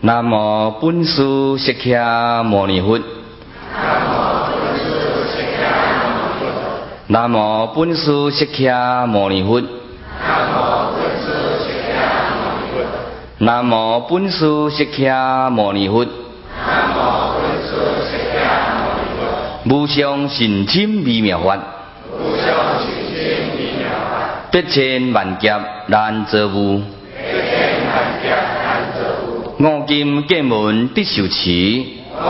南无本师释迦牟尼佛。南无本师释迦牟尼佛。南无本师释迦牟尼佛。无上甚深微妙法，百千万劫难遭遇。五金剑门必受持，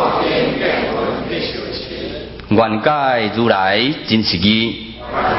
愿解如来真实义。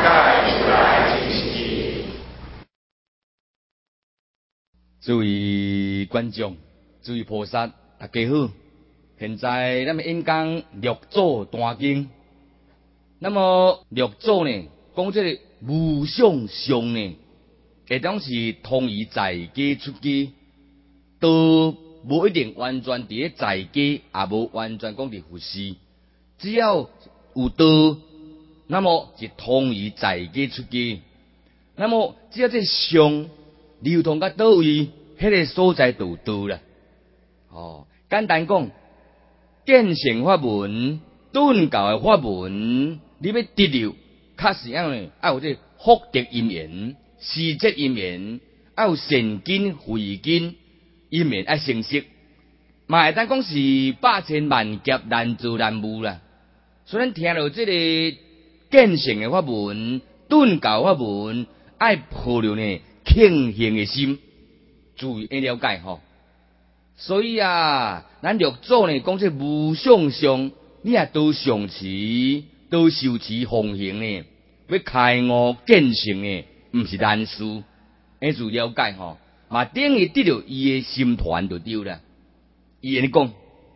诸位观众，诸位菩萨，大家好。现在咱们演讲六祖坛经。那么六祖呢，讲这个无相相呢，会当是通于在家出家。都无一定完全伫咧在家，也无完全讲伫佛事。只要有道，那么是通于在家出家。那么只要这相流通到倒位，迄个所在就有道啦。简单讲，见性法门、顿教的法门，你要得到，确实样呢，要有这福德因缘、施节因缘，要有善根、慧根。因缘爱成熟，嘛会当讲是百千万劫难遭难遇啦。所以咱听到这个见性的法门、顿教法门，爱抱着呢庆幸的心，注意要了解吼。所以啊，咱六祖呢讲这无相相，你也都上持、都受持奉行呢，要开悟见性呢，毋是难事，要注意了解吼。嘛，等于得到伊的心团就对啦。伊安尼讲，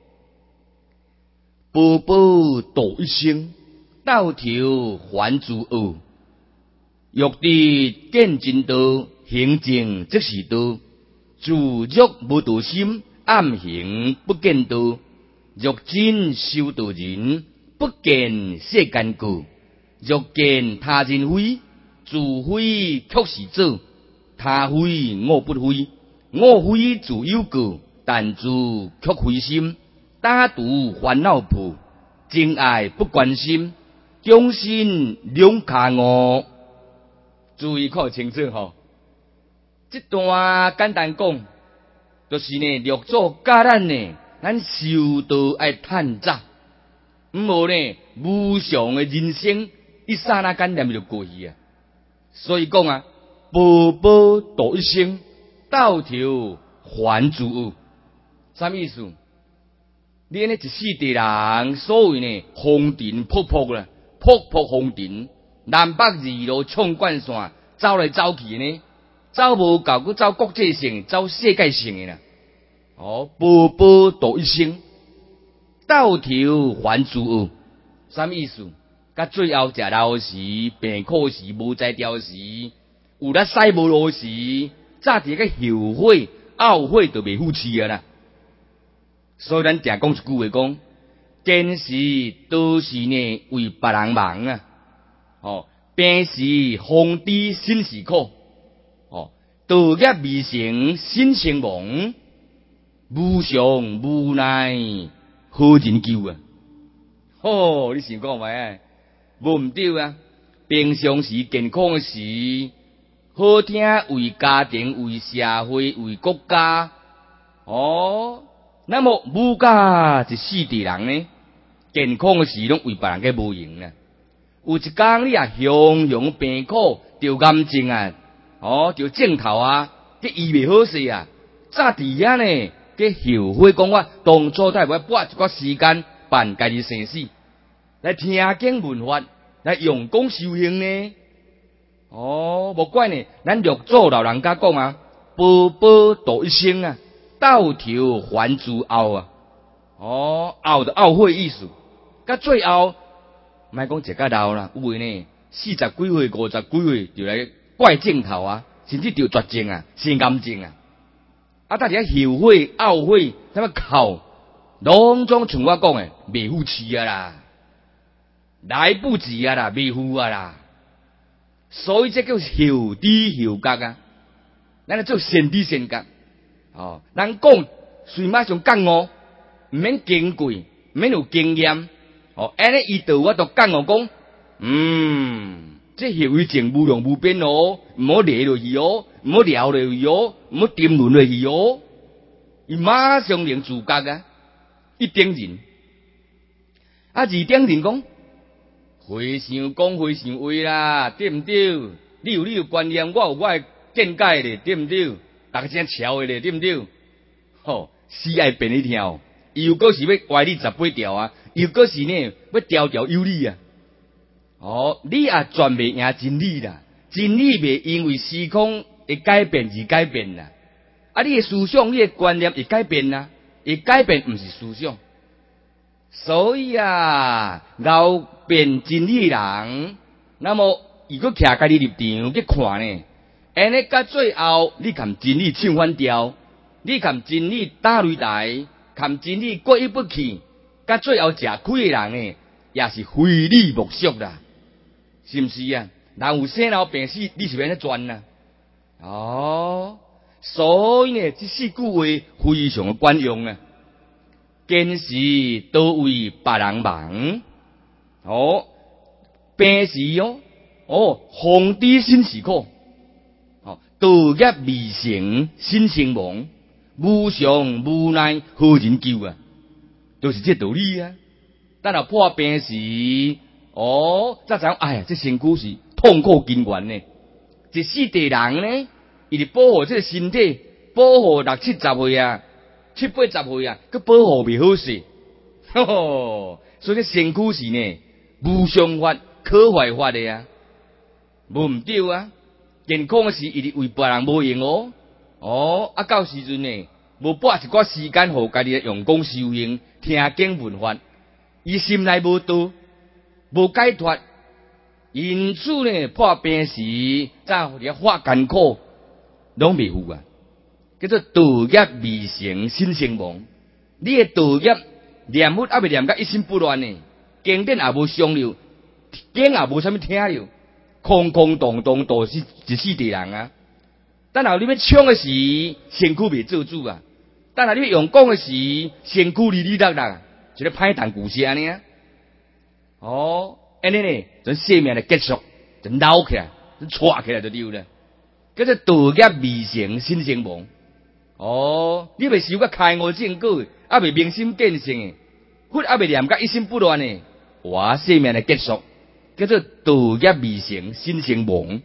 步步度一生，到头还诸恶。欲知见真道，行正即是道。自欲无道心，暗行不见道。欲真修道人，不见世间故。欲见他人非，自非却是做。他非我不非，我非自有过，但自却非心。打赌烦恼破，真爱不关心，终身两卡误。注意看清楚吼，这段简单讲，就是呢六祖教咱呢，咱修道爱趁早，毋无呢无常的人生一刹那间念就过去啊。所以讲啊。步步度一生，到头还诸恶。啥意思？你安尼一世地人，所谓呢风尘仆仆啦，仆仆风尘，南北二路冲冠线，走来走去呢，走无够，佮走国际性，走世界性的啦。步步度一生，到头还诸恶。啥意思？甲最后食老时，病苦时，无才调时。有咧使无落时，早伫个后悔、懊悔就袂付气啊啦。所以咱常讲一句话讲，见时都是呢为别人忙啊。病时方知身是苦。道业未成身成亡，无常无奈何人救啊？你想讲咪？无毋对啊！平常时健康时。好听为家庭、为社会、为国家，那么武家一世地人呢？健康的时拢为别人个无用呢。有一天你啊雄雄病苦，着癌症啊，着症头啊，这医未好势啊，早伫遐呢，个后悔讲我当初才要拨一寡时间办家己生死，来听经闻法，来用功修行呢。无怪呢，咱六祖老人家讲啊，步步度一生啊，到头还诸恶啊。懊就懊悔意思，甲最后，莫讲一个老啦，有诶呢，40几岁、50几岁就来怪症头啊，甚至着绝症啊，生癌症啊。大家后悔、懊悔，什么哭，拢总像我讲诶，未付气啊啦，来不及啊啦，未付啊啦。所以这叫后知后觉啊，咱来做先知先觉。咱讲随马上讲哦，毋免矜贵，毋免有经验。哦，安尼伊对我都讲我讲，这行为正无量无边哦，毋好掠落去哦，毋好聊落去哦，毋好沉沦落去哦。伊马上能自觉啊，一点人。二点人讲，会想讲会想话啦，对毋对？你有观念，我有我的见解咧，对毋对？大家真巧的咧，对毋对？吼，死爱变一条，又搁是要歪你18条啊，又搁是呢要条条有理啊。哦，你也全袂赢真理啦，真理袂因为时空会改变而改变啦。啊，你的思想、你的观念会改变啦，会改变毋是思想。所以啊，后变真理人，那么如果徛家己立场去看呢，安尼到最后，你含真理唱反调，你含真理打擂台，含真理过意不去，到最后吃亏的人呢，也是非你莫属啦，是毋是啊？人有生老病死，你是要安怎赚啊？哦，所以呢，这四句话非常的管用啊。见时都为别人忙，哦，病时防知心是苦，道业未成心成亡，无常无奈何人救啊？就是这道理啊。等到破病时，才知哎呀，这身躯是痛苦根源呢。一世地人呢，伊是保护这个身体，保护60、70岁啊。70、80岁啊，佮保护袂好势，所以身躯是呢无常法、可坏法的啊，无毋对啊。健康时伊是为别人无用哦，到时阵呢，无拨一寡时间互家己用功修行、听经闻法，伊心内无道、无解脱，因此呢，破病时才互你发艰苦，拢袂赴啊。叫做道业未成心成亡，你的道业念佛还未念到一心不乱呢，经典也无上了，经也无啥物听了，空空洞洞都是一世地人啊。等下你要唱的时，身躯未做主啊；等下你要用功的时，身躯哩哩落落，一个歹谈故事安尼啊。安尼呢，咱生命的结束就扭起来，就错起来就对了。叫做道业未成心成亡。你未修个开悟正果，还未明心见性诶，佛还未念到一心不乱诶，我生命的结束叫做道业未成心成亡。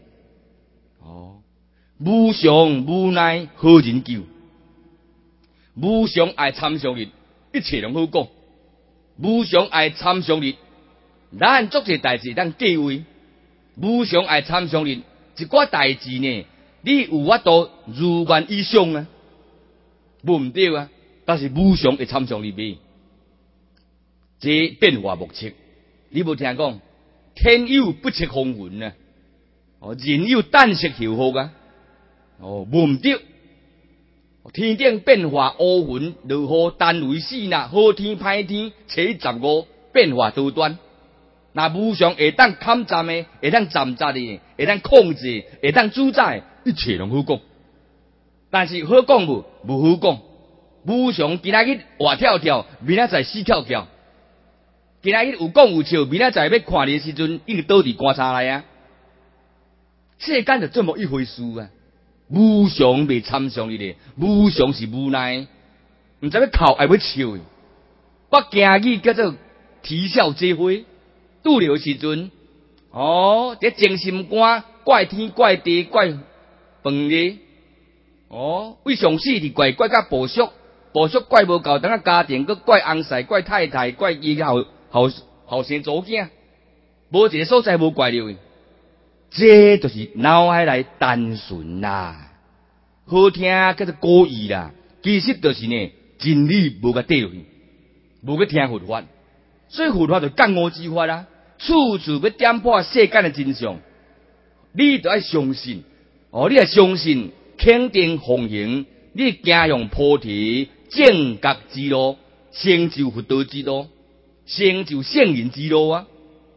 无常无奈何人救？无常爱参详日，一切拢好讲。无常爱参详日，咱做些代志咱计划。无常爱参详日，一寡代志呢，你有法度如愿以偿啊。无毋对啊，但是无常会参详入面，这变化莫测。你无听讲，天有不测风云啊，人有旦夕祸福啊，无毋对。天顶变化乌云落雨，单为四那好天歹天，初15变化多端。那无常会当勘站的，会当站扎的，会当控制，会当主宰，一切拢好讲。但是好讲无好讲，无常今仔日活跳跳，明仔载死翘翘。今仔日有讲有笑，明仔载要看你的时阵，已经倒伫棺材内啊。世间就这么一回事啊！无常未参详你咧，无常是无奈，毋知要哭还要笑。我今日叫做啼笑皆非，拄着时阵，这精心肝怪天怪地怪饭咧。为上死是怪甲部属怪无够，等下家庭佮怪翁婿、怪太太、怪伊后生祖囝，无一个所在无怪着。这就是脑海内单纯啦，好听叫做故意啦，其实就是呢真理无甲缀落去，无去听佛法，所以佛法就降恶之法啦，处处要点破世间的真相，你就要相信，你要相信。肯定奉行，你行向菩提正觉之路，成就佛道之路，成就圣人之路啊！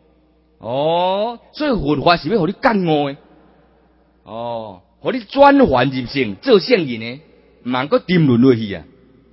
所以佛法是要互你觉悟的，互你转换入圣，做圣人呢，毋通搁沉沦落去啊！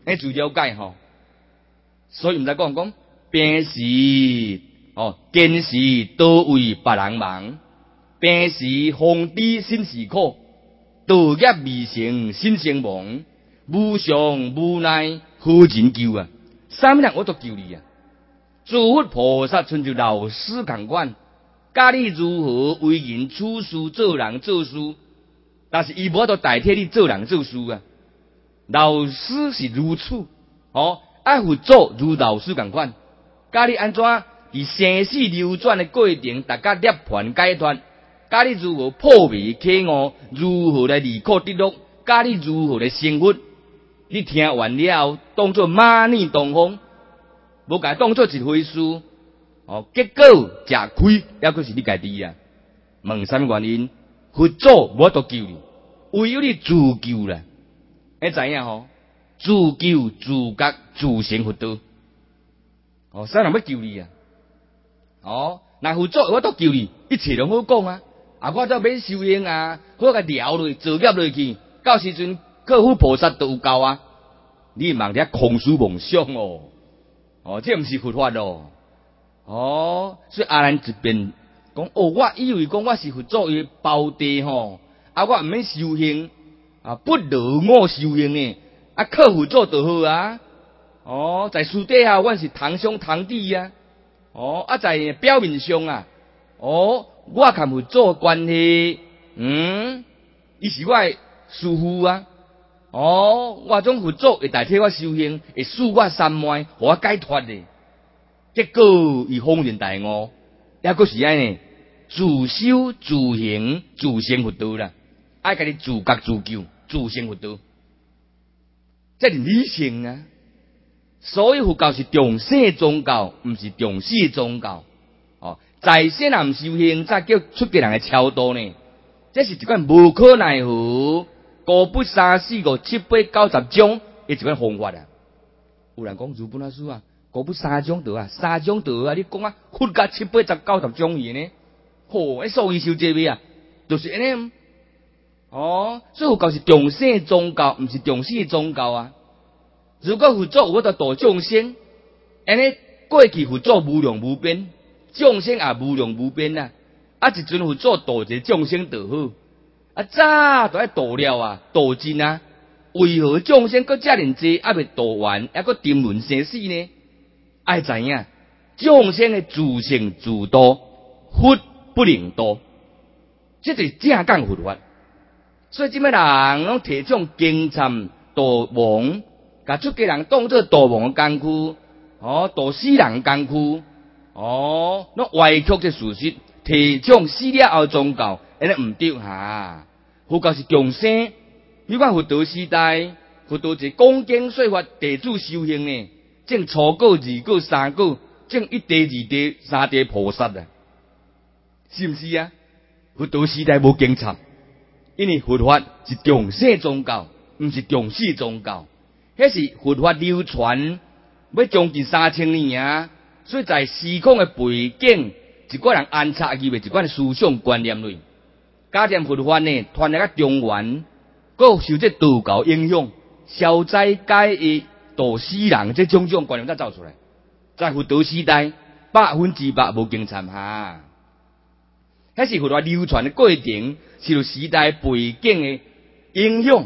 自了解吼。所以毋知讲病时见时多为别人忙，病时方知心事苦，道业未成心生亡，无常无奈何人救啊？啥物人我都救你啊！诸佛菩萨亲像老师同款，教你如何为人处事、做人做事，但是伊无法度代替你做人做事啊。老师是如此，佛祖如老师同款，教你安怎伫生死流转的过程，大家涅槃解脱，教你如何破迷开悟，如何来离苦得乐，教你如何来成佛。你听完了后，当作马耳东风，无甲当作一回事，结果吃亏，还佫是你家己啊。问啥物原因？佛祖无法度救你，唯有你自救啦。你知影自救、自觉、自成佛道。啥人要救你啊？那佛祖有法度救你，一切拢好讲啊。我则要修行啊，好甲聊落作业落去，到时阵克服菩萨都有够啊。你茫遐空思妄想这毋是佛法咯。所以阿难一边讲，我以为讲我是佛祖的胞弟我毋免修行不劳我修行呢，靠佛祖就好啊。在私底下阮是堂兄堂弟啊。在表面上我甲佛祖关系，伊是我的师父啊。我种佛祖会代替我修行，会恕我三昧，互我解脱的。结果伊方便大悟，还佫是安尼，自修自行自成佛道啦。爱家己自觉自救，自成佛道，这是理性啊。所以佛教是重生宗教，毋是重死宗教。在世人修行，才叫出家人的超度呢。这是一款无可奈何。五不三四五七八九十种，一款方法啊。有人讲如本阿师啊，五不三种道啊，三种道啊，你讲佛甲七八十九十种伊呢？迄数字收这位啊，就是安尼。所以佛教是重生宗教，毋是重死宗教啊。如果佛祖有法度度众生，安尼过去佛祖无量无边，众生也无量无边啊。一阵佛祖度一个众生就好。早都爱度了度尽啊！为何众生搁遮尔济，还未度完，还搁沉沦生死呢？爱知影，众生的自性自度，佛不能度，这就是正讲佛法。所以即摆人拢提倡经参度亡，甲出家人当作度亡的工夫，度死人工夫，拢歪曲这事实，提倡死了后宗教，安尼毋对哈。佛教是重生，你看佛陀时代，佛陀是讲经说法，弟子修行呢，正初果、二果、三果，正一地、二地、三地菩萨啊，是毋是啊？佛陀时代无经参，因为佛法是重生宗教，毋是重死宗教。迄是佛法流传要将近3000年啊，所以在时空的背景，一个人安插入一款思想观念里。加点佛法呢，传来个中原，佮受这道教影响，消灾解厄、度死人这种观念才造出来。在佛陀时代，100%无经参哈。迄是佛法流传的过程，是受时代背景的影响。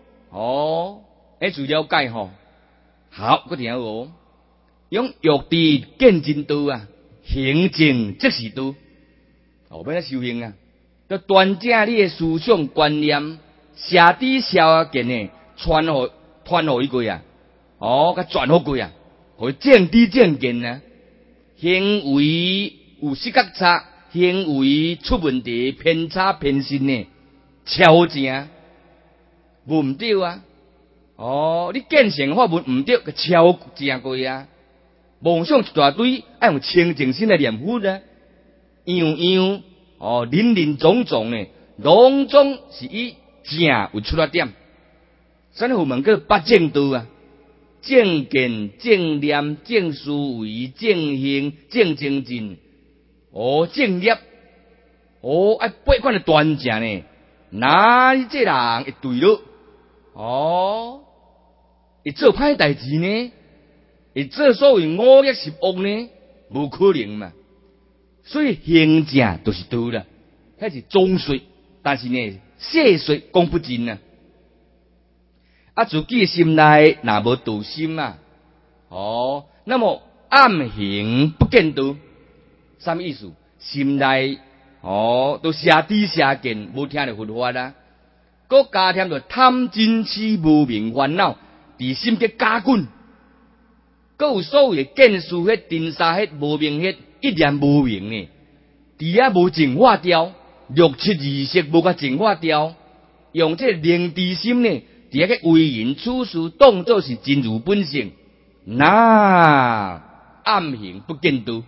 自了解好，佮听用欲地见真道啊，行正即是道。要来修行啊！要端正你的思想观念，下底消见呢，传互伊过啊，甲传互过啊，互正知正见啊。行为有失觉差，行为出问题，偏差偏信呢，超正无毋对啊。你见成法文毋对，超正过啊。妄想一大堆，爱用清净心来念佛啊，样林总总呢，拢总是以正为出发点。所以佛门叫八正道啊，正见、正念、正思维、正行、正精进，正业，8款的端正呢。那你这人会对了， 会做歹代志呢？会做所谓五逆十恶呢？无可能嘛。所以行正就是道啦，迄是总说，但是呢，细说讲不尽啊。自己心内若无道心啊，那么暗行不见道，什么意思？心内都邪知邪见，无听着佛法啦，搁加添着贪嗔痴无明烦恼，伫心结加滚，搁有所谓见识迄、定沙迄、无明迄，一念无明呢，伫遐无净化掉，六七二识无甲净化掉，用这灵智心呢。伫遐个为人处事当作是真如本性，那暗行不见道，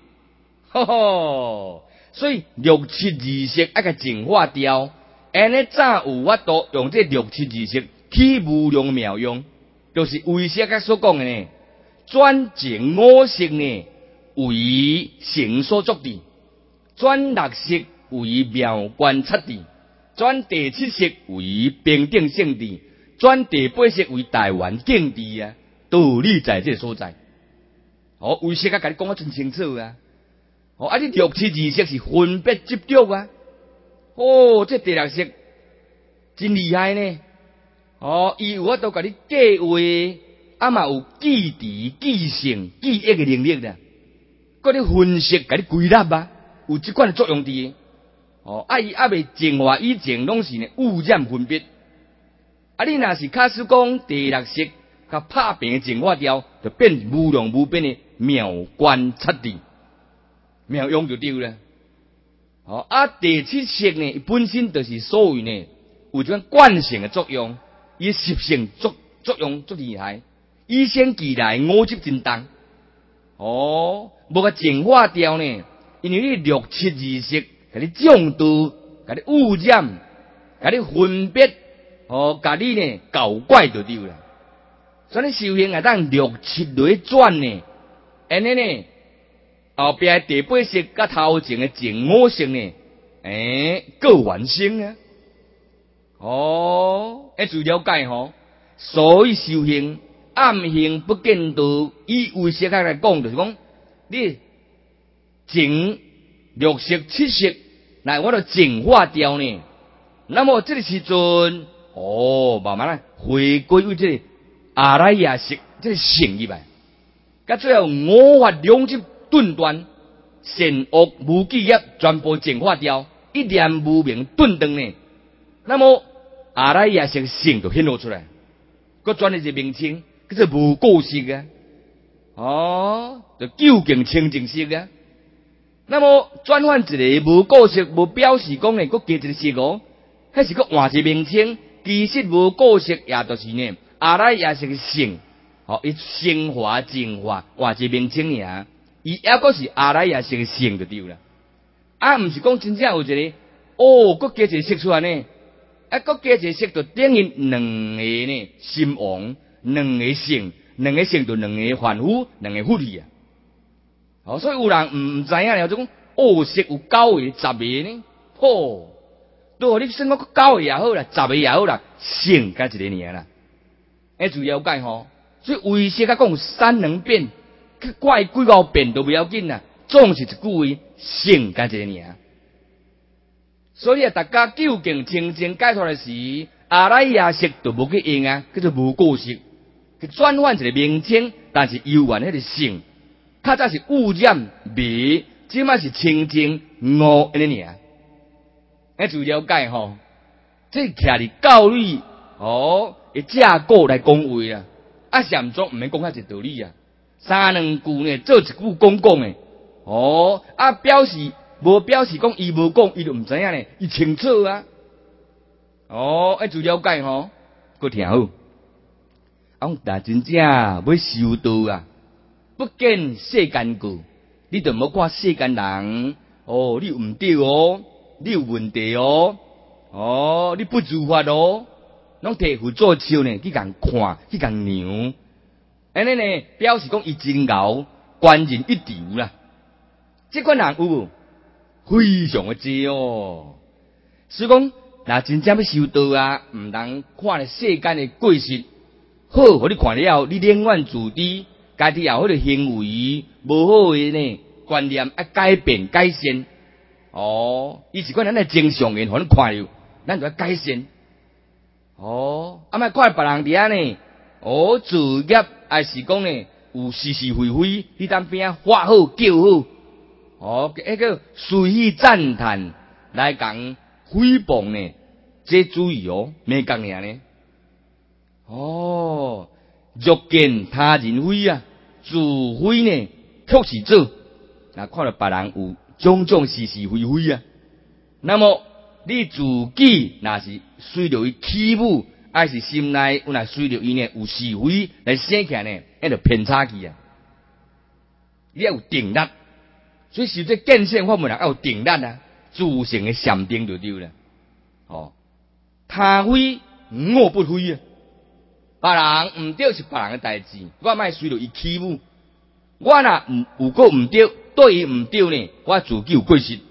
所以六七二识爱甲净化掉，安尼早有法度用这六七二识起无量妙用，就是为写甲所讲的呢，转净五识呢为成所作地，转六识为妙观察地，转第七识为平等性地。转第八识为台湾境地啊，道理在这个所在。为识甲甲你讲得真清楚啊。你六七二识是分别执着啊。这第六识真厉害呢。伊有法度甲你计划，嘛有记忆、记性、记忆的能力啦。佮你分析甲你归纳啊，有这款的作用伫。伊未净化以前拢是呢污染分别。你若是假使讲第六识，甲拍平净化掉，就变无量无边的妙观察地，妙用就对了。第七识呢，本身就是所谓呢有一种惯性的作用，伊习性作用足厉害，以先记来五执真重。无甲净化掉呢，因为你六七二识，甲你障度，甲你污染，甲你分别。甲你呢搞怪就对啦，所以你修行当六七来转呢，安尼呢后边第八识甲头前的前五识呢，各完成啊。自了解所以修行暗行不见道，以为识来讲，就是讲你前六识七识，来我都净化掉呢，那么这个时阵。慢慢回归为这个阿赖耶识，这个性入来，甲最后五法两执顿断，善恶无记业全部净化掉，一念无明顿断呢。那么阿赖耶识性就显露出来，佮转一个名称，叫做无过识啊。就究竟清净识啊。那么转换一个无过识，无表示讲呢，佮加一个识迄是佮换一个名称。其实无过识，也就是呢，阿赖耶识的性，伊升华净化，换一名称尔，伊抑个是阿赖耶识的性就对啦。毋是讲真正有一个，佮加一个识出来呢，佮加一个识就等于两个呢心王，两个性就两个凡夫，两个福利啊。所以有人毋知影了，就讲识有9个、10个呢，都你算我9个也好啦，10个也好啦，性甲一个尔啦。自了解所以为识甲讲三能变，怪几个变都不要紧啦，总是一句话，性甲一个尔。所以大家究竟清净解脱的时，阿赖耶识都无去用啊，叫做无过识，去转换一个名称，但是犹原迄个性，较早是污染迷，即摆是清净悟安尼尔。自了解这徛伫教理的架构来讲话啦，禅宗毋免讲遐济道理啊，三两句呢做一句讲的，表示无表示讲伊无讲，伊就毋知影呢，伊清楚啊，自了解佮听好，但真正要修道啊，不见世间故，你就无看世间人，你毋对你有问题你不如法拢摕佛做笑呢，去共看，去共量，安尼呢，表示讲伊真牛，观人一流啦。这款人有无？非常的多所以讲，若真正要修道啊，毋通看了世间的过失， 好，互你看了后，你宁愿自知，家己也有迄个行为无好诶呢观念要改变改善。伊是款咱诶正常人，互咱看了，咱就要改善。莫看别人伫遐呢，自业还是讲呢有是是非非，你当边啊发好叫好，迄个随意赞叹来讲诽谤呢，这注意没讲尔呢。欲见他人非啊，自非呢却是做。若看到别人有种种是是非非啊，那么你自己若是随着伊欺侮，还是心内有若随着伊呢有是非来生起来呢，那就偏差去啊。你要有定力，所以是这见性法门人要有定力啊，自性的禅定就对了。他非我不非啊，别人唔对是别人的代志，我莫随着伊欺侮。我若有个唔对，对伊唔对呢，我自己有过失。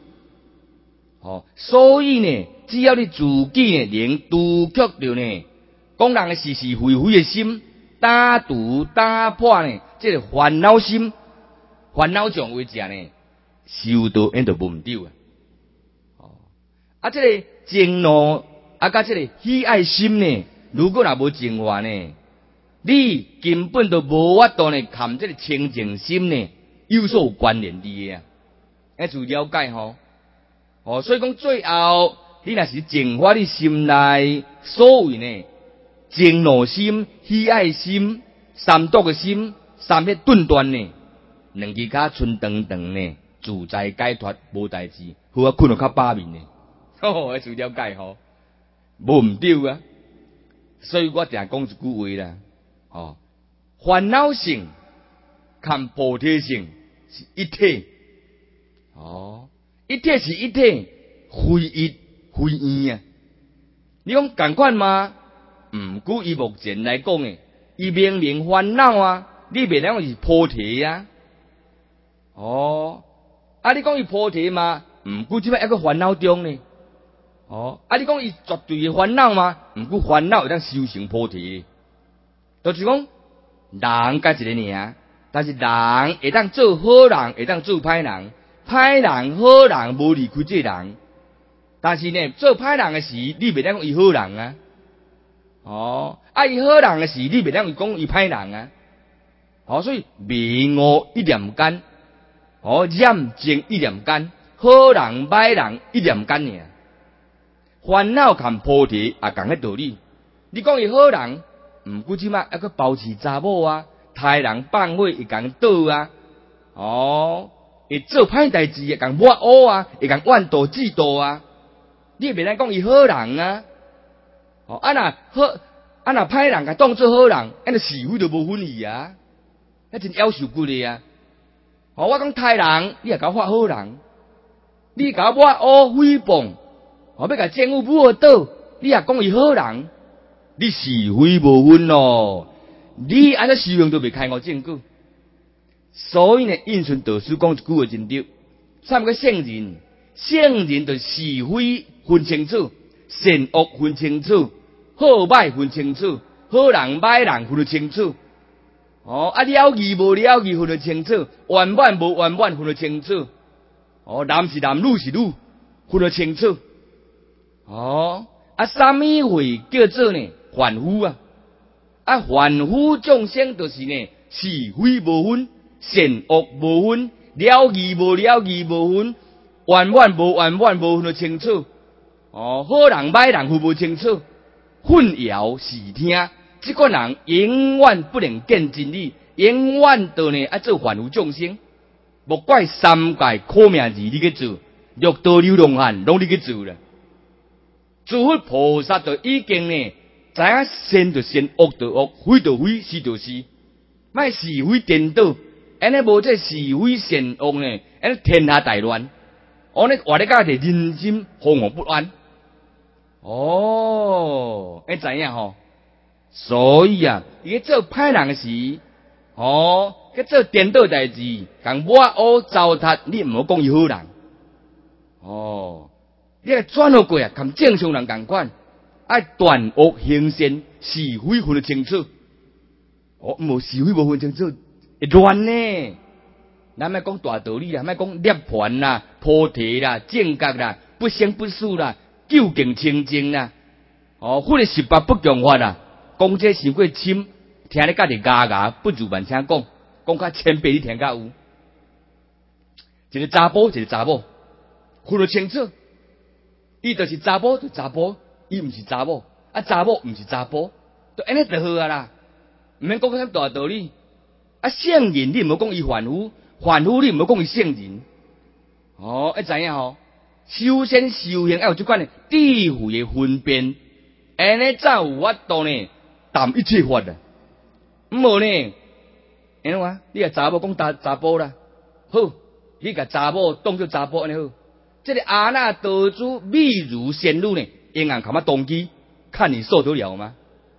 所以呢，只要你自己呢能杜绝着呢，讲人的是是非非的心，打除打破呢，这个烦恼心、烦恼障为者呢，修道因就无唔对啊。这个静怒甲这个喜爱心呢，如果若无净化呢，你根本都无法度呢，含这个清净心呢有所有关联的啊。自了解所以讲最后，你若是净化你心内所谓呢静怒心、喜爱心、三毒的心、三迄顿断呢，两只脚春长长呢，自在解脱无代志，好啊困得较饱眠呢。自了解无唔对啊。所以我定讲一句话啦，烦恼性和菩提性是一体。一体是一体，非一非异啊。你讲同款吗？毋过以目前来讲诶，伊明明烦恼啊，你袂当讲是菩提啊。你讲伊菩提嘛，毋过即摆一个烦恼中呢。你讲伊绝对诶烦恼嘛，毋过烦恼会当修成菩提。就是讲人甲一个尔，但是人会当做好人，会当做歹人。歹人好人无离开这人，但是呢，做歹人诶事，你袂当讲伊好人啊。伊好人诶事，你袂当讲伊歹人啊。所以迷悟一念间，染净一念间，好人歹人一念间尔。烦恼含菩提也共个道理。你讲伊好人，毋过即摆还佫包饲查某啊，杀人放火会共倒啊。会做歹代志会共抹黑啊，会共怨妒嫉妒啊。你袂当讲伊好人啊。若歹人甲当做好人，那是非就无分异啊。那真夭寿骨的啊。我讲歹人，你也甲我发好人，你甲我抹黑诽谤，要甲政府抹倒，你也讲伊好人，你是非无分咯。你安尼修行都袂开悟证据。所以呢，印顺导师讲一句话真对，三个圣人，圣人就是是非分清楚，善恶分清楚，好歹分清楚，好人歹人分得清楚。了义无了义分得清楚，圆满无圆满分得清楚。男是男，女是女，分得清楚。什么会叫做呢凡夫啊？凡夫众生就是呢是非无分。善恶无分，了义无了义无分，圆满无圆满无分得清楚。好人歹人分不清楚，混淆视听，这个人永远不能见真理，永远都呢做凡夫众生。莫怪三界苦命字你去做，六道流浪汉拢你去做啦。诸佛菩萨就已经呢知影善就善，恶就恶，非就非，是就是，莫是非颠倒。安尼无这是非善恶呢？安尼天下大乱，安尼活咧家己人心惶惶不安。你知影所以啊，伊做歹人诶事，去做颠倒代志，共抹黑糟蹋，你毋好讲伊好人。你来转好过啊，共正常人共款，爱断恶行善，是非分得清楚。 哦，无是非无分清楚，会乱呢。咱莫讲大道理啦，莫讲涅槃啦、菩提啦、正觉啦、不生不死啦、究竟清净啦，哦，或者18不共法啦，讲这伤过深，听你家己牙牙不如万声讲，讲较千倍你听较有。一个查甫，一个查某，分得清楚，伊就是查甫就查甫，伊毋是查某，啊查某毋是查甫，就安尼就好啊啦，毋免讲啥大道理。啊圣人你毋好讲伊凡夫，凡夫你毋好讲伊圣人。哦，要知影吼，修身修行要有即款的智慧的分辨，安尼才有法度呢，谈一切法啊。毋无呢，安怎啊？你甲查某讲查甫啦，好，你甲查某当作查甫安尼好。这个阿那道主美如仙女呢，应该看嘛动机，看你受得了吗？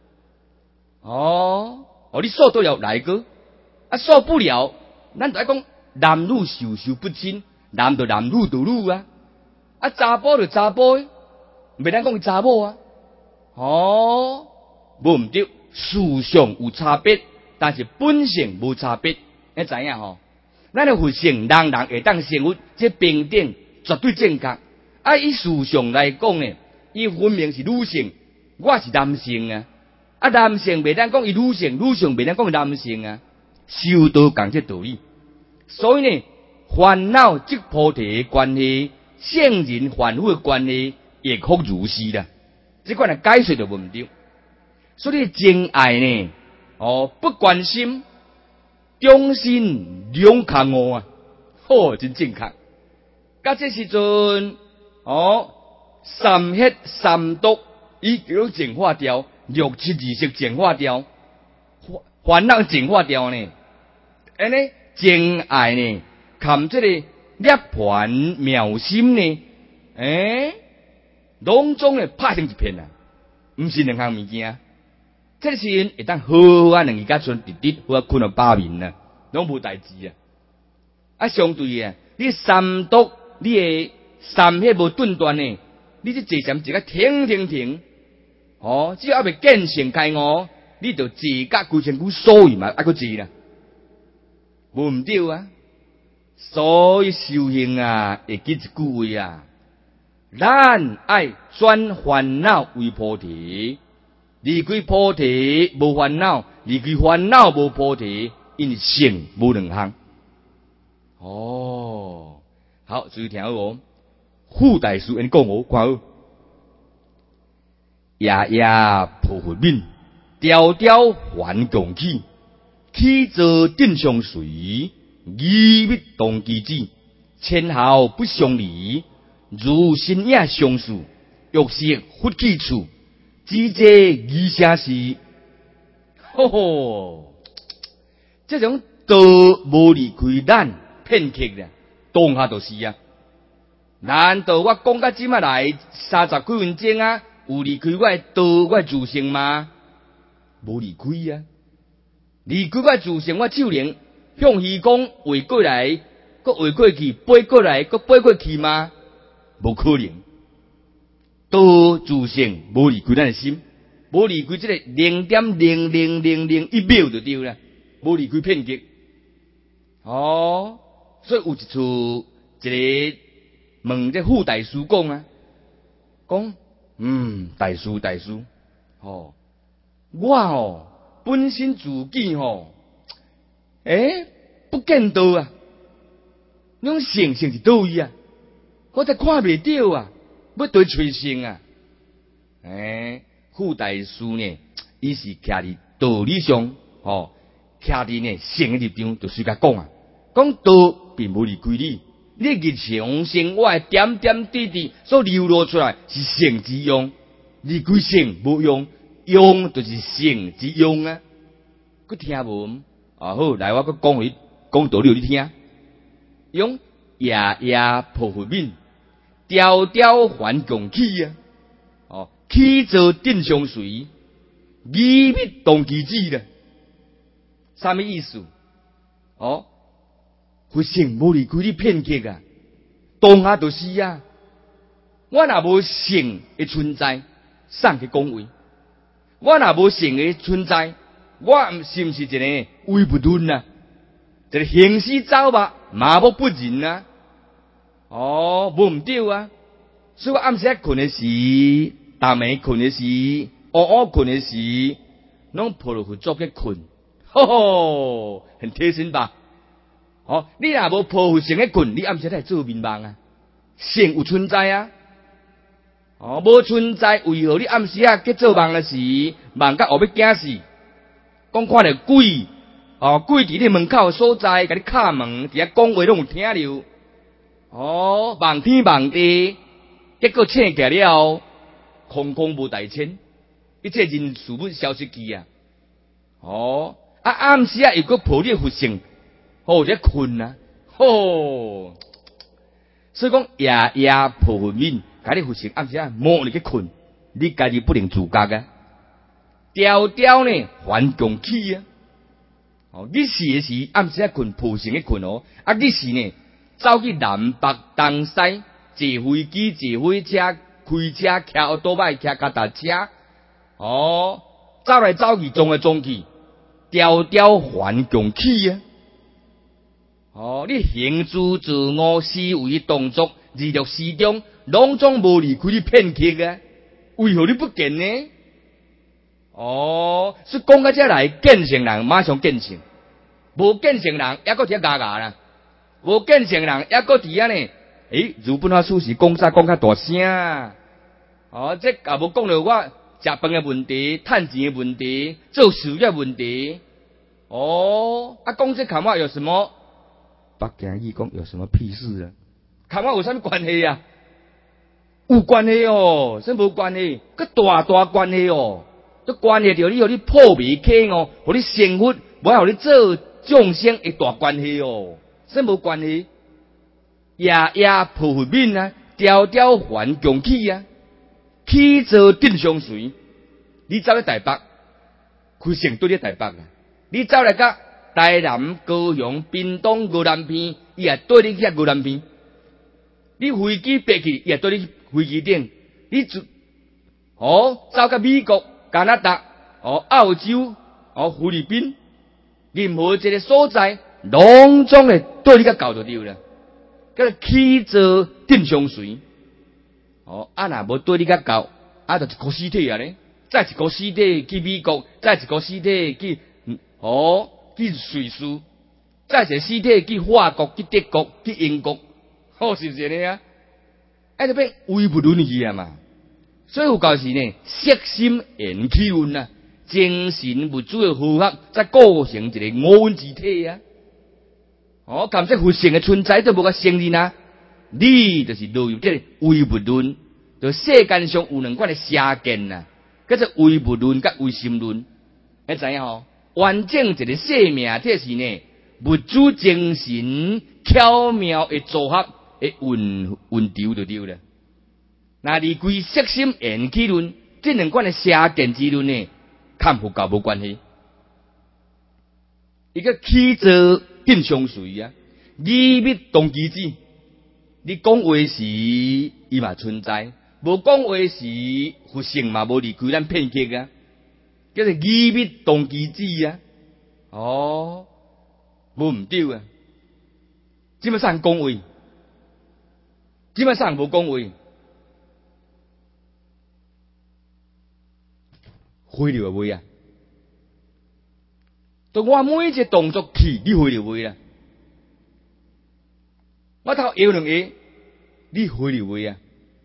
哦，你受得了哪一个？啊，受不了，咱就爱讲男女授受不亲，男就男，女就女啊。啊，查甫就查甫，袂当讲伊查某啊。哦，无毋对，事上有差别，但是本性无差别。你知影吼？咱的佛性，人人会当生活，这平等绝对正确。啊，以事上来讲呢，伊分明是女性，我是男性啊。啊，男性袂当讲伊女性，女性袂当讲伊男性啊。修道讲这道理，所以呢，烦恼即菩提的关系，圣人凡夫的关系，亦复如是啦。这款的解释就无毋对。所以真爱呢，不关心，忠心两空误啊，真正确。甲这时阵，三黑三毒，伊叫净化掉，6、7、20净化掉，烦恼净化掉呢。安尼真爱呢，含这个涅槃妙心呢，拢总呢拍成一片啊，毋是两项物件。这时阵会当好啊，两家村直直，好啊困到8面啊，拢无代志啊。啊，相对啊，你三毒，你的三黑无顿断呢，你这坐禅一个停，只要未见性开悟，你就自家规身躯所有嘛，还佫坐啦。无毋对啊，所以修行啊，会记一句话啊，咱爱转烦恼为菩提，离开菩提无烦恼，离开烦恼无菩提，因为性无两项。好，注意听好哦。富大师因讲我看好，夜夜破佛面，条条还共起。起则定相随，义密动机止，前后不相离，如心也相似，欲识佛起处，只这义声是。这种道无离开咱片刻啦，当下就是啊。难道我讲到即马来30几分钟啊，有离开我的道，我的自性吗？无离开啊。离开我自性，我手灵向虚空回过来，搁回过去，飞过来，搁飞过去吗？无可能。道自性无离开咱的心，无离开这个0.00001秒就对啦，无离开片刻。所以有一处一个问这富大师讲啊，讲大师，我本身自己不见道啊，那种性是倒位啊，我才看袂到啊，要对吹性啊。富大师呢，伊是徛伫道理上，徛伫呢性的立场，就随甲讲啊，讲道并无离开你，你日常生活点点滴滴所流露出来是性之用，离开性无用。用就是性之用啊，佮听无？好，来我佮讲道理你听。用夜夜破佛面，条条还共起啊！起则定相随，义密动机止啦。啥物意思？佛性无离开你片刻啊，当下就是啊。我若无性的存在，送去讲话。我若无性的存在， 我是毋是一个唯不论啊？一个行尸走肉、麻木不仁啊？哦，无毋对啊！所以我暗时困的时，逐暝困的时，乌困的时，拢抱落去做去困，吼吼，很贴心吧？哦，你若无抱去成个困，你暗时来做眠梦啊？神有存在啊？哦，无存在，为何你暗时去做梦的时，梦甲后要惊死？讲看到鬼，哦，鬼伫你门口的所在，甲你敲门，伫遐讲话拢有听着。哦，梦天梦地，结果醒起来了，空空无大千，一切人事物消失去啊！哦，暗时又搁抱你佛性，哦，这困啊，吼！所以讲夜夜抱佛面，甲你佛性暗时摸你去困，你家己不能自觉啊！条条呢还共起啊！哦，你是的是暗时困，抱性去困哦，你是呢走去南北东西，坐飞机、坐火车、开车、骑奥多摆、骑脚踏车，哦，走来走去，撞来撞去，条条还共起啊！哦，你行诸自我思维动作，日落时中，拢总无离开你片刻啊！为何你不见呢？哦，所以讲到这来，见成人马上见成，无见成人还搁伫遐牙牙啦，无见成人还搁伫遐呢。如本法师是讲啥讲较大声，哦，这也无讲到我食饭的问题、趁钱的问题、做事业问题。哦，讲这看法有什么？北京义讲有什么屁事啊？看法有啥物关系啊？有关系哦，这无关系，个大大关系哦。这关系着你，互你破迷起哦，互你生活，无互你做众生会大关系哦，这无关系。夜夜抱佛面啊，条条还共起啊，起做定相随。你走咧台北，开成对咧台北啦；你走来甲台南、高雄、屏东、高南边，伊也对你遐高南边。你飞机飞去，伊也对你飞机顶。你走到美国、加拿大、澳洲、菲律宾，任何一个所在，拢总会对你甲搞就对啦。叫起做定相随。若无对你甲搞，就一个尸体啊咧，再一个尸体去美国，再一个尸体去去瑞士，再一个尸体去法国、去德国、去英国，是不是呢啊？就变唯不论去啊嘛。所以有教是呢，色心缘起论啊，精神物质的合合，再构成一个五蕴之体啊。含这佛性的存在都无甲承认啊，你就是落入这个唯物论，就世间上有两款的邪见啊，叫做唯物论甲唯心论。你知影吼？完整一个生命，这是呢物质精神巧妙的组合的运筹就对了。那离开色心缘起论，这两款的邪见之论呢，看佛教无关系。一个起做定相随啊，语密动机子。你讲话时，伊嘛存在；无讲话时，佛性嘛无离开咱片刻啊。叫做语密动机子啊。无毋对啊。基本上讲话，基本上无讲话。会了未啊？就我每一个动作去，你会了未啊？我头摇两下，你会了未啊？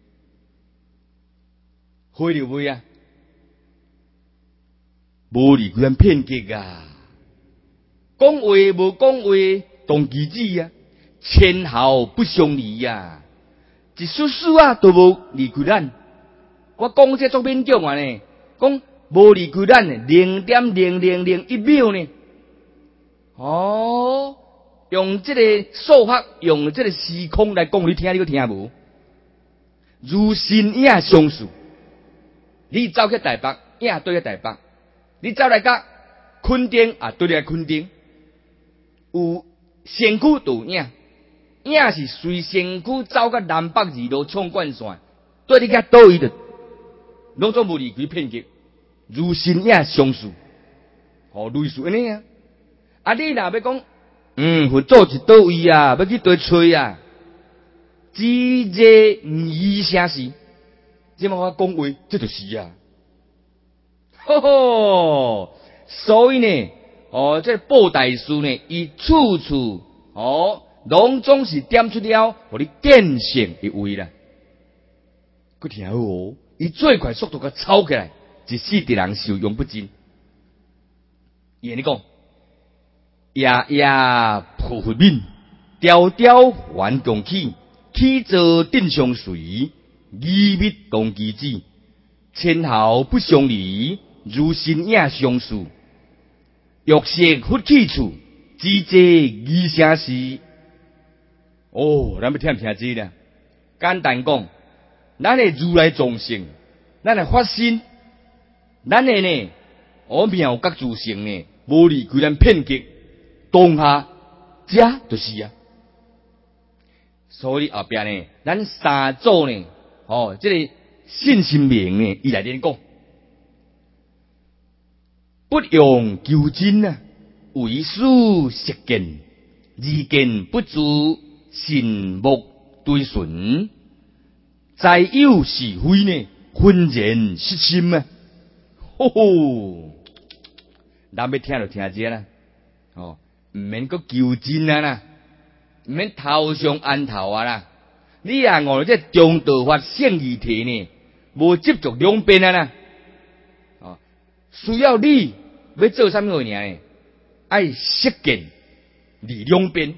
会了未啊？无离开咱片刻啊！讲话无讲话，动机子啊，前后不相离啊，一丝丝都无离开咱。我讲这作勉强啊呢，讲。无离开咱0.0001秒呢？用这个数学，用这个时空来讲，你听你个听无？如神影相似。你走去台北，影对去台北；你走来甲垦丁啊，对来垦丁。有身躯就有影，影是随身躯走到南北二路冲冠线，对你甲倒伊的，拢总无离开片刻。如神影相似， 类似安尼啊。啊，你若要讲，佛祖是倒位啊，要去对吹啊，只这义声是，这么我讲话，这就是啊。吼吼，所以呢，这布袋书呢，伊处处拢总是点出了，互你见性的位啦。佮听好哦，伊最快速度甲抄起来，一世的人受用不尽。伊安尼讲，夜夜破佛面，条条还共起，起坐定相随，义密同其旨，前后不相离，如身影相似。欲识佛去处，只这义声是。咱要听这啦。简单讲，咱的如来众生，咱的法身，咱的呢，妙觉自性呢，无离规咱片刻当下，这就是啊。所以后边呢，咱三祖呢，这个信心明呢，伊来点讲，不用求真啊，为师实见，二见不足，心目对顺，在有是非呢，浑然失心啊！吼吼，咱要听就听这啦，毋免阁求真啊啦，毋免头上安头啊啦。你啊，我这中道法圣义体呢，无执着两边啊啦。需要你要做啥物话呢？爱实见离两边。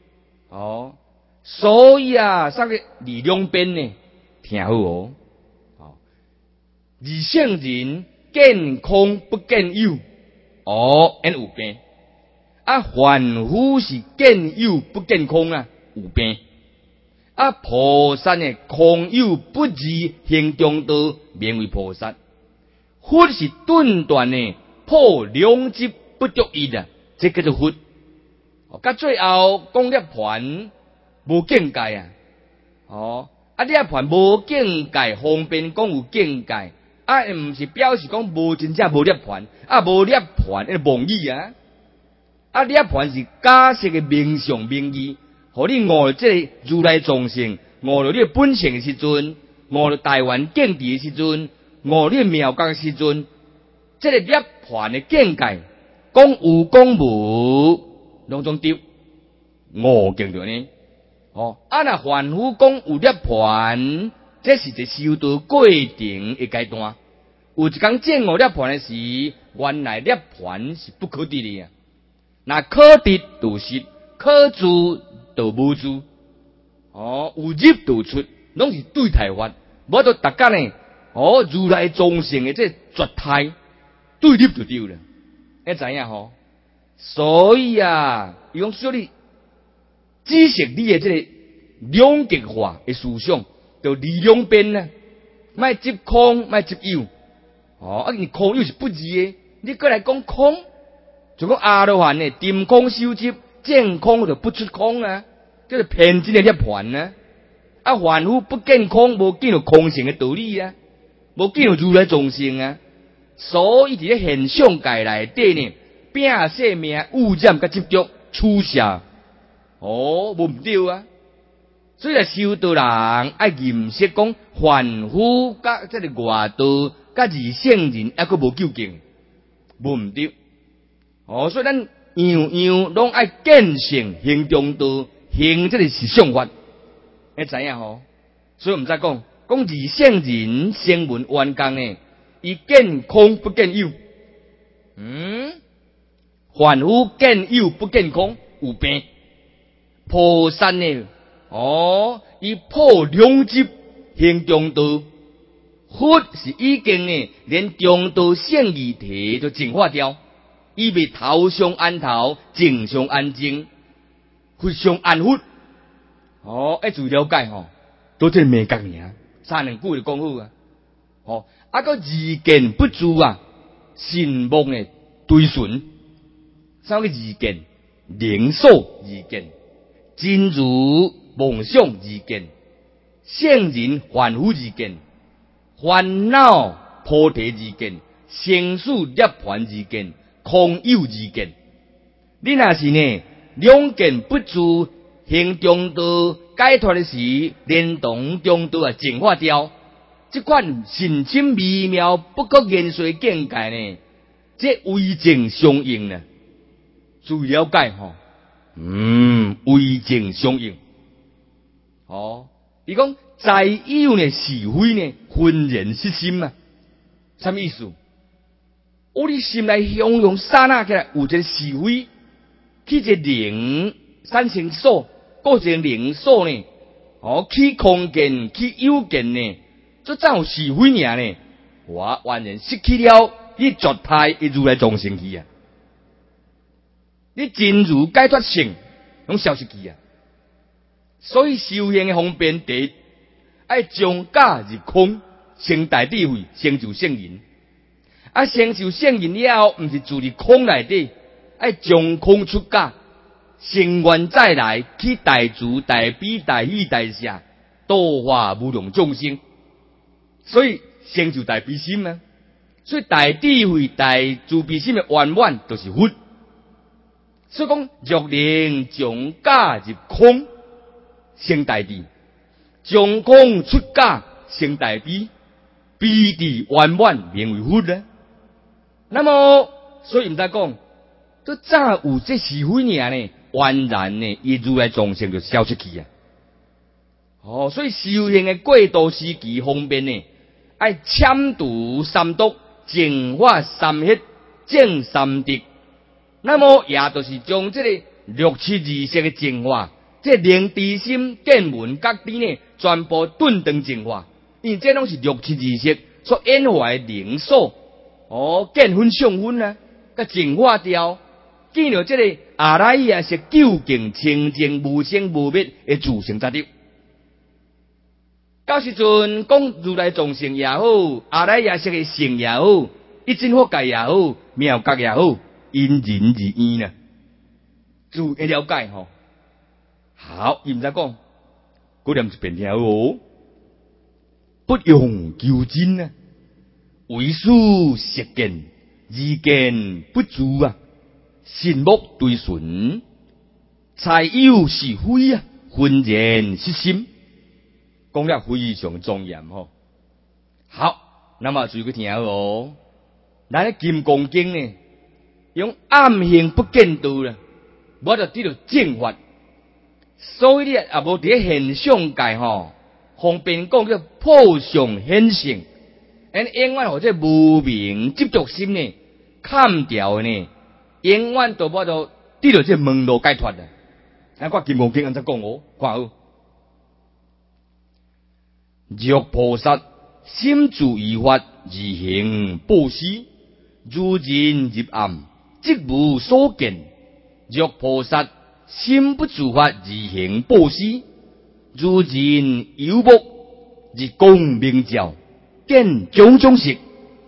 所以啊，啥个离两边呢？听好哦。二圣人见空不见有，因有病。凡夫是见有不见空啊，有病。菩萨呢，空有不二行中道，名为菩萨。佛是顿断呢，破两执不着一啊，这叫做佛。甲最后讲涅槃无境界啊，涅槃无境界，方便讲有境界，毋是表示讲无真正无涅槃，无涅槃妄语啊。涅槃是假设的名相名义，互你悟这个如来众生，悟到你本性的时阵，悟到台湾境地的时阵，悟你妙觉的时阵，这个涅槃的境界，讲有讲无，拢总对，悟境着呢。若凡夫讲有涅槃，这是一修道过程的阶段。有一天证悟涅槃的时，原来涅槃是不可得的啊。那可得就失，可住就无住。有入就出，拢是对待法。无到大家呢，如来众生的这绝态对立就对了。你知影吼？所以啊，伊讲说你知识你的这个两极化的思想，就离两边啊，莫执空，莫执有。你空有是不二的，你过来讲空，就讲阿罗汉呢，定空修执，见空就不出空啊，叫做偏执的涅槃啊。凡夫不见空，无见到空性的道理啊，无见到如来众生啊。所以伫咧现象界内底呢，拼生命污染甲执着取舍，无毋对啊。所以修道人爱认识讲凡夫甲这个外道甲二圣人还佫无究竟，无毋对。所以咱样样拢爱见性行中道，行这个是相法。你知影吼？所以毋再讲二圣人声闻缘觉呢，伊见空不见有。凡夫见有不见空，有病。菩萨呢？伊破两执行中道。佛是已经呢，连中道圣义体都净化掉，伊未头上安头，正上安正，佛上安佛。自了解吼，都这美觉尔，三两句就讲好啊。个二见不足啊，心目呢对顺。啥个二见？灵所二见，真如梦想二见，圣人凡夫二见，烦恼菩提二见，生死涅槃二见， 空有二见。你若是呢两见不住，行中道解脱的时，连同中道净化掉。这款神深微妙不可言说境界呢，这微静相应呢，注意了解吼。微静相应。伊讲在有呢是非呢，浑然失心啊。什么意思？你心内汹涌刹那起来，有一个是非，去一个灵产生所，个一个灵所呢？去空见，去有见呢？这怎有是非尔呢？我完全失去了你绝态的如来藏性去啊！你真如解脱性，拢消失去啊！所以修行的方便第一，爱将假入空，成大智慧，成就圣人。成就圣人了后，毋是住伫空内底，爱将空出假，成愿再来，去大慈大悲大喜大舍，度化无量众生。所以成就大悲心啊！所以大智慧、大慈悲心的圆满，就是佛。所以讲，若能将假入空，成大智；将空出假，成大悲。悲智圆满，名为佛呢。那么，所以毋知讲，都早有这是非尔呢？完然呢，伊如来藏性就消失去啊！所以修行的过渡时期方面呢，爱참读三毒，净化三业，正三德。那么也就是将这个六七二识的净化，这灵知心、见闻各啲呢，全部顿顿净化，因为这拢是六七二识所演化的灵所。见分相分啊，甲净化掉，见到这个阿赖耶识究竟清净无生无灭的自性则对。到时阵讲如来藏性也好，阿赖耶识的性也好，一真法界也好，妙觉也好，因人而异呢。注意了解吼。好，伊毋知讲，嗰念一遍听哦，不用求真啊。为师实见，意见不足啊，心目对顺，才有是非啊，浑然失心，讲了非常庄严吼。好，那么注意去听哦。咱咧金刚经呢，用暗行不见道啦，我就得到正法。所以你也无伫咧现象界吼，方便讲叫破相显性。永远或者无明执着心呢，砍掉呢，永远都无到得到这门路解脱的。我金刚经安怎讲哦？看好，若菩萨心自依法而行布施，如人入暗，即无所见。若菩萨心不自法而行布施，如人有目而光明照。见种种事，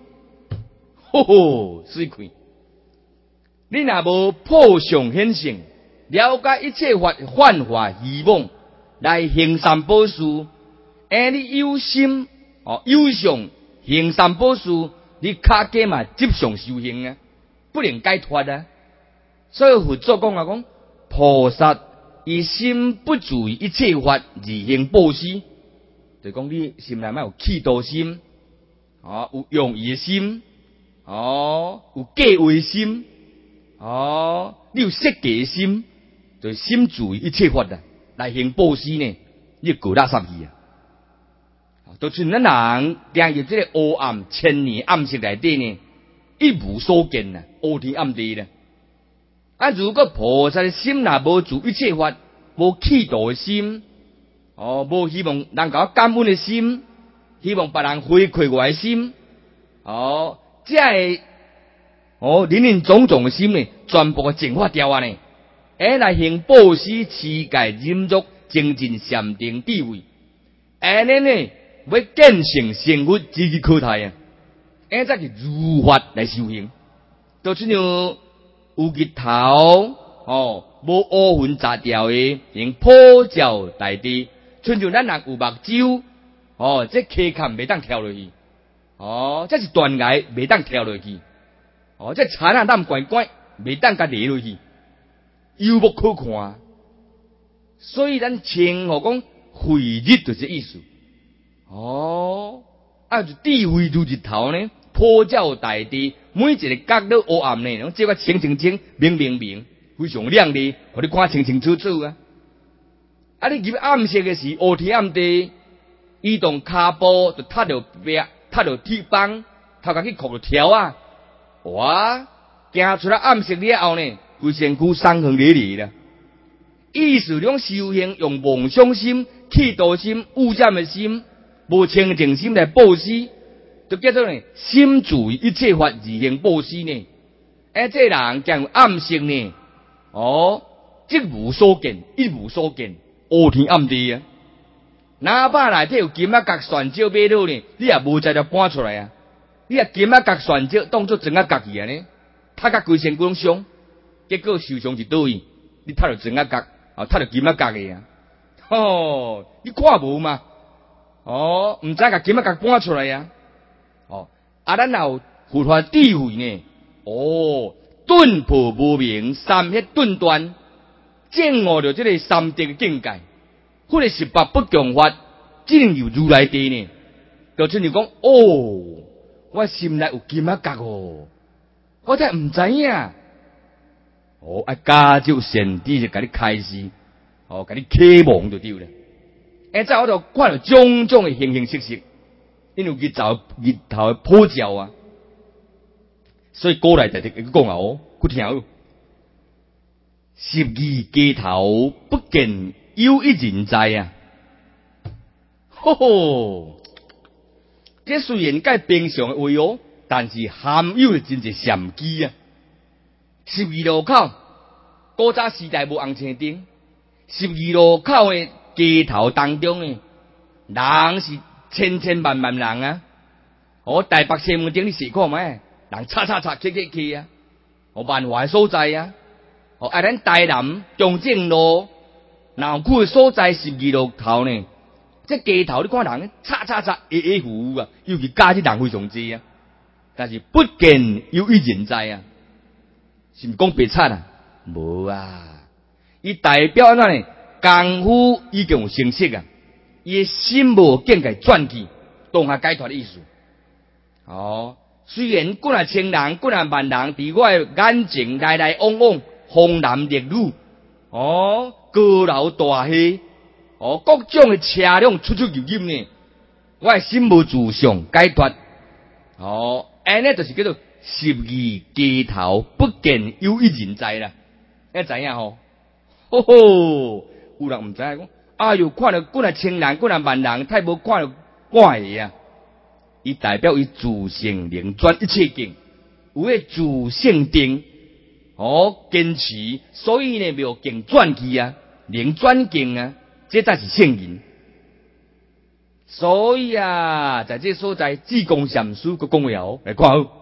水开。你若无破相显性，了解一切法幻化希望来行三宝事，你有心有相行三宝事，你卡加嘛执相修行啊，不能解脱啊。所以佛祖讲菩萨以心不住一切法而行布施，就讲你心内莫有企图心。有用意的心，有计划的心，你有设计的心，就心注意一切法啊，来行布施呢，你过垃圾去啊！就像咱人定入这个黑暗千年暗室内底呢，一无所见啊，黑天暗地呢。如果菩萨的心若无住一切法，无企图的心，无希望人甲我感恩的心。希望别人回馈我的心，这系林林总总的心呢，全部净化掉啊呢，来行布施、持戒、忍辱、精进、禅定、智慧，呢要见性成佛，自己可待啊，再去如法来修行，就像有日头，无乌云杂调的，用普照大地，亲像咱人有目睭。这溪坎袂当跳落去，这是断崖袂当跳落去， 哦，这田啊烂怪怪，未当甲犁落去，幽默可看。所以咱称呼讲慧日就是意思。哦，啊，就智慧如日头呢，普照大地，每一个角落黑暗呢，即个清清清、明明明，非常亮丽，互你看清清楚楚啊！啊，你入暗色嘅时，黑天暗地，移动骹步就踏着壁，踏着铁板，头壳去扣着条啊！哇，行出来暗色了后呢，规身躯伤痕累累啦。意思讲修行用梦想心、企图心、污染的心、无清净心来布施，就叫做呢心住一切法而行布施呢。这人将暗色呢，哦，即无所见，一无所见，黑天暗地啊！哪怕内底有金仔角、蒜椒、马肉呢，你也无在就搬出来啊！你也金仔角、蒜椒当作真仔角去啊呢，他甲规身躯拢伤，结果受伤是倒位，你踢着真仔角。踢着金仔角嘅啊！哦，你看无嘛？哦，唔知甲金仔角搬出来啊！哦，咱有佛法智慧呢？哦，顿破无明，三业顿断，证悟着这个三德嘅境界。或者十八不共法，只能由如来地呢。就亲像讲，哦，我心内有金仔角哦，我真唔知影。哦，加州善知就甲你开示，哦，甲你启蒙就对了。在我度看到种种的形形色色，因为日头的普照啊，所以过来就讲啊，哦，佢听哦，十二街头不见有一人在啊，吼吼，这虽然介平常的话哦，但是含有的真是禅机啊。十二路口，古早时代无红青灯。十二路口的街头当中呢，人是千千万万人啊！哦，台北西门町你试看觅，人叉叉叉去啊！哦，万华所在啊！哦，咱台南中正路闹区的所在十二路口呢，这街头你看人叉叉叉糊啊，尤其加啲人非常多啊，但是不见有一人在啊。是毋讲白惨啊？无啊！伊代表安怎呢？功夫已经有成色啊！伊心无境界转去，当下解脱的意思。哦，虽然几啊千人、几啊万人伫我的眼前来来往往，风男烈女，哦，高楼大厦，哦，各种的车辆出出入入呢，我的心无自相解脱。哦，安尼就是叫做。十二街头不见有一人在啦，知影吼？吼吼，有人唔知影讲，哎哟，看到几啊千人、几啊万人，太无看到怪个啊！伊代表伊自性能转一切境，有个自性定，哦，坚持，所以呢，妙境转去啊，能转境啊，这才是圣人。所以啊，在这所在，智公禅师个讲话哦，来看好。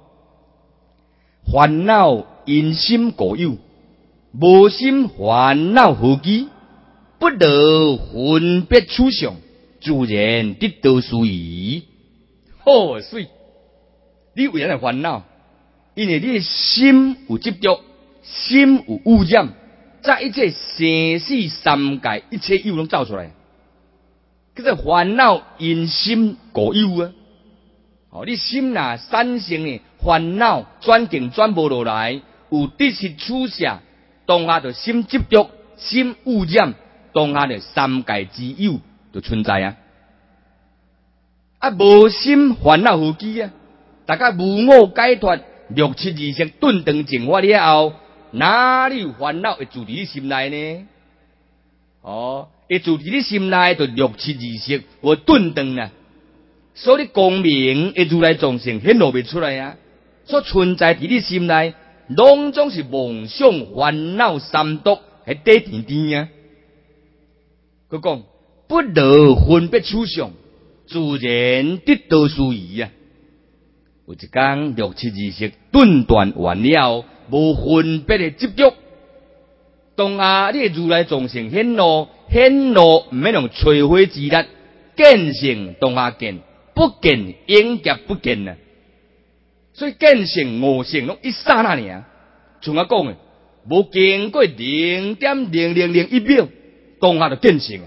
烦恼因心果有，无心烦恼何基？不得分别处相，自然得到殊矣。好水，你为啥烦恼？因为你的心有执着，心有污染，在一切生死三界一切有拢走出来，叫做烦恼因心果有啊。哦，你心若产生呢烦恼，转境转无落来，有得失取舍，当下就心执着，心污染，当下就三界之有就存在啊！啊，无心烦恼何基啊？大家无我解脱，六七二识顿顿净化了后，哪里有烦恼会住伫你心内呢？哦，会住伫你心内，就六七二识我顿顿啊！所以光明的如来众生显露未出来啊！所存在伫你心内，拢总是妄想烦恼三毒，系底甜甜啊！佢讲不得分别处相，自然得到殊矣啊！有一天六七二识顿断完了，无分别的执着，当下你的如来众生显露，唔免用摧毁之力，见性当下见。不见应劫不见啊！ 所以见性悟性拢一刹那尔，像我讲诶，无经过0.0001秒，当下就见性啊。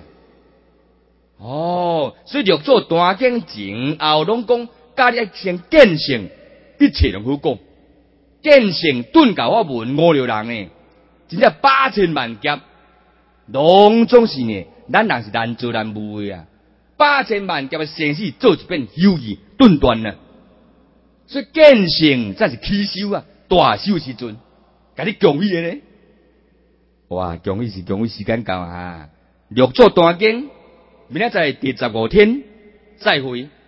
哦，所以六祖断经前后拢讲，家己先见性，一切拢好讲。见性顿教我问五六人呢，真正8000万劫，拢总是呢，咱人是难做难无的啊。8000万劫的生死做一遍犹豫顿断啊。所以见性才是起修啊，大修时阵，甲你恭喜的呢。哇，恭喜时间到啊！六祖断经，明仔载第15天再会。